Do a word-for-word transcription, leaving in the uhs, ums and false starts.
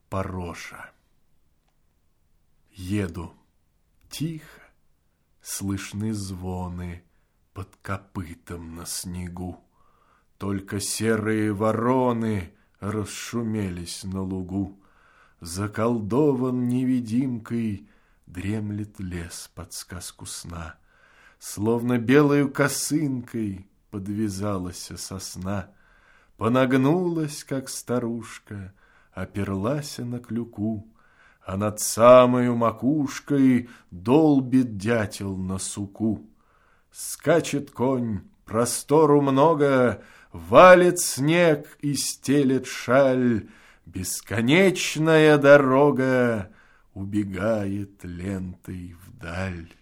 Пороша. Еду тихо, слышны звоны под копытом на снегу. Только серые вороны расшумелись на лугу. Заколдован невидимкой дремлет лес под сказку сна. Словно белою косынкой подвязалась сосна. Понагнулась, как старушка, оперлась на клюку, а над самою макушкой долбит дятел на суку. Скачет конь, простору много, валит снег и стелет шаль. Бесконечная дорога убегает лентой вдаль.